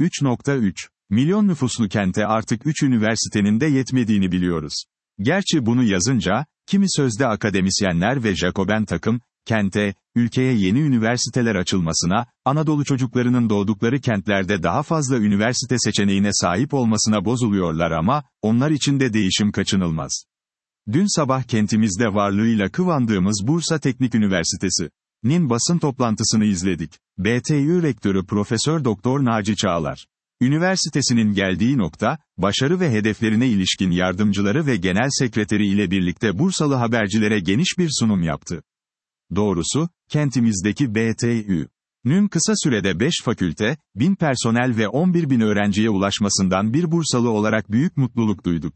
3.3 milyon nüfuslu kente artık 3 üniversitenin de yetmediğini biliyoruz. Gerçi bunu yazınca, kimi sözde akademisyenler ve Jacoben takım, kente, ülkeye yeni üniversiteler açılmasına, Anadolu çocuklarının doğdukları kentlerde daha fazla üniversite seçeneğine sahip olmasına bozuluyorlar ama, onlar için de değişim kaçınılmaz. Dün sabah kentimizde varlığıyla kıvandığımız Bursa Teknik Üniversitesi'nin basın toplantısını izledik. BTÜ Rektörü Profesör Doktor Naci Çağlar, üniversitesinin geldiği nokta, başarı ve hedeflerine ilişkin yardımcıları ve genel sekreteri ile birlikte Bursalı habercilere geniş bir sunum yaptı. Doğrusu, kentimizdeki BTÜ'nün kısa sürede 5 fakülte, 1000 personel ve 11.000 öğrenciye ulaşmasından bir Bursalı olarak büyük mutluluk duyduk.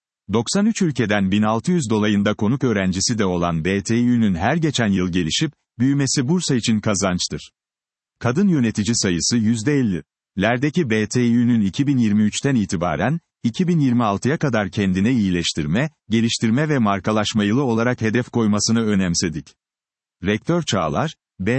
93 ülkeden 1600 dolayında konuk öğrencisi de olan BTÜ'nün her geçen yıl gelişip, büyümesi Bursa için kazançtır. Kadın yönetici sayısı %50'lerdeki BTÜ'nün 2023'ten itibaren, 2026'ya kadar kendine iyileştirme, geliştirme ve markalaşma yılı olarak hedef koymasını önemsedik. Rektör Çağlar,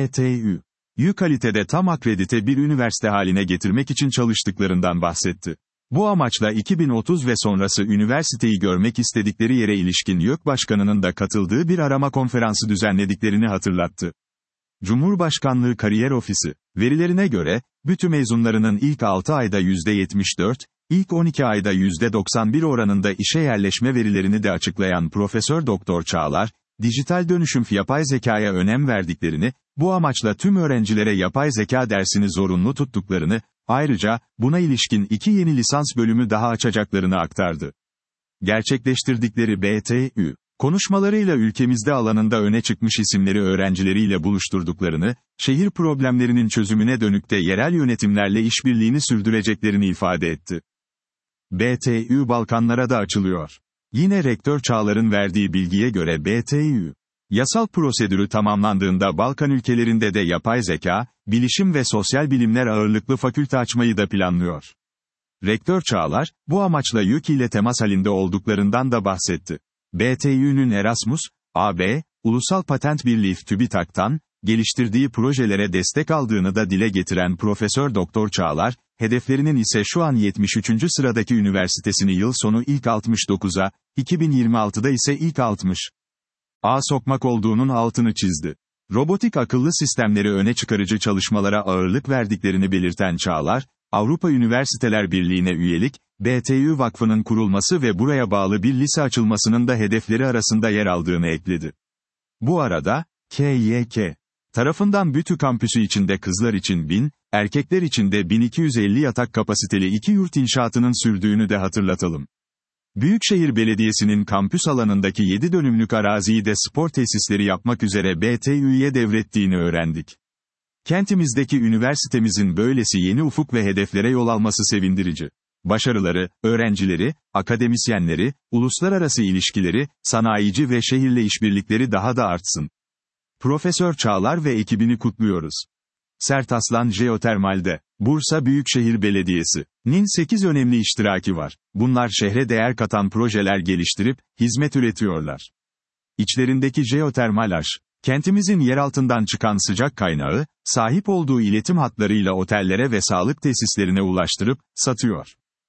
BTÜ'yü kalitede tam akredite bir üniversite haline getirmek için çalıştıklarından bahsetti. Bu amaçla 2030 ve sonrası üniversiteyi görmek istedikleri yere ilişkin YÖK Başkanı'nın da katıldığı bir arama konferansı düzenlediklerini hatırlattı. Cumhurbaşkanlığı Kariyer Ofisi verilerine göre, BTÜ mezunlarının ilk 6 ayda %74, ilk 12 ayda %91 oranında işe yerleşme verilerini de açıklayan Profesör Doktor Çağlar, dijital dönüşüm yapay zekaya önem verdiklerini, bu amaçla tüm öğrencilere yapay zeka dersini zorunlu tuttuklarını, ayrıca, buna ilişkin 2 yeni lisans bölümü daha açacaklarını aktardı. Gerçekleştirdikleri BTÜ konuşmalarıyla ülkemizde alanında öne çıkmış isimleri öğrencileriyle buluşturduklarını, şehir problemlerinin çözümüne dönük de yerel yönetimlerle işbirliğini sürdüreceklerini ifade etti. BTÜ Balkanlara da açılıyor. Yine Rektör Çağlar'ın verdiği bilgiye göre BTÜ, yasal prosedürü tamamlandığında Balkan ülkelerinde de yapay zeka, bilişim ve sosyal bilimler ağırlıklı fakülte açmayı da planlıyor. Rektör Çağlar, bu amaçla YÖK ile temas halinde olduklarından da bahsetti. BTÜ'nün Erasmus, AB, Ulusal Patent Birliği TÜBİTAK'tan, geliştirdiği projelere destek aldığını da dile getiren Profesör Doktor Çağlar, hedeflerinin ise şu an 73. sıradaki üniversitesini yıl sonu ilk 69'a, 2026'da ise ilk 60'a sokmak olduğunun altını çizdi. Robotik akıllı sistemleri öne çıkarıcı çalışmalara ağırlık verdiklerini belirten Çağlar, Avrupa Üniversiteler Birliği'ne üyelik, BTÜ Vakfı'nın kurulması ve buraya bağlı bir lise açılmasının da hedefleri arasında yer aldığını ekledi. Bu arada, KYK tarafından BTÜ kampüsü içinde kızlar için 1000, erkekler için de 1250 yatak kapasiteli 2 yurt inşaatının sürdüğünü de hatırlatalım. Büyükşehir Belediyesi'nin kampüs alanındaki 7 dönümlük araziyi de spor tesisleri yapmak üzere BTÜ'ye devrettiğini öğrendik. Kentimizdeki üniversitemizin böylesi yeni ufuk ve hedeflere yol alması sevindirici. Başarıları, öğrencileri, akademisyenleri, uluslararası ilişkileri, sanayici ve şehirle işbirlikleri daha da artsın. Profesör Çağlar ve ekibini kutluyoruz. Sertaslan Jeotermal'de, Bursa Büyükşehir Belediyesi'nin 8 önemli iştiraki var. Bunlar şehre değer katan projeler geliştirip, hizmet üretiyorlar. İçlerindeki jeotermal kentimizin yeraltından çıkan sıcak kaynağı, sahip olduğu iletim hatlarıyla otellere ve sağlık tesislerine ulaştırıp, satıyor.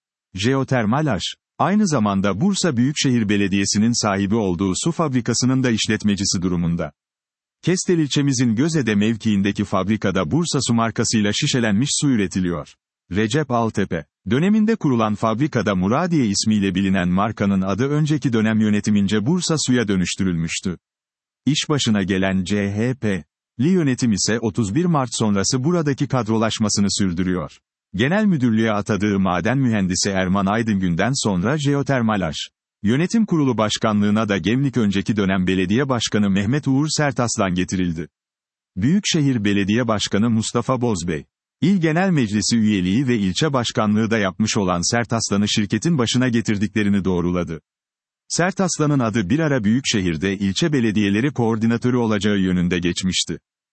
Jeotermal aynı zamanda Bursa Büyükşehir Belediyesi'nin sahibi olduğu su fabrikasının da işletmecisi durumunda. Kestel ilçemizin Gözede mevkiindeki fabrikada Bursa Su markasıyla şişelenmiş su üretiliyor. Recep Altepe döneminde kurulan fabrikada Muradiye ismiyle bilinen markanın adı önceki dönem yönetimince Bursa Su'ya dönüştürülmüştü. İş başına gelen CHP'li yönetim ise 31 Mart sonrası buradaki kadrolaşmasını sürdürüyor. Genel müdürlüğe atadığı maden mühendisi Erman Aydıngün'den sonra Jeotermal Yönetim Kurulu Başkanlığına da Gemlik önceki dönem belediye başkanı Mehmet Uğur Sertaslan getirildi. Büyükşehir Belediye Başkanı Mustafa Bozbey, İl Genel Meclisi üyeliği ve ilçe başkanlığı da yapmış olan Sertaslan'ı şirketin başına getirdiklerini doğruladı. Sertaslan'ın adı bir ara Büyükşehir'de ilçe belediyeleri koordinatörü olacağı yönünde geçmişti.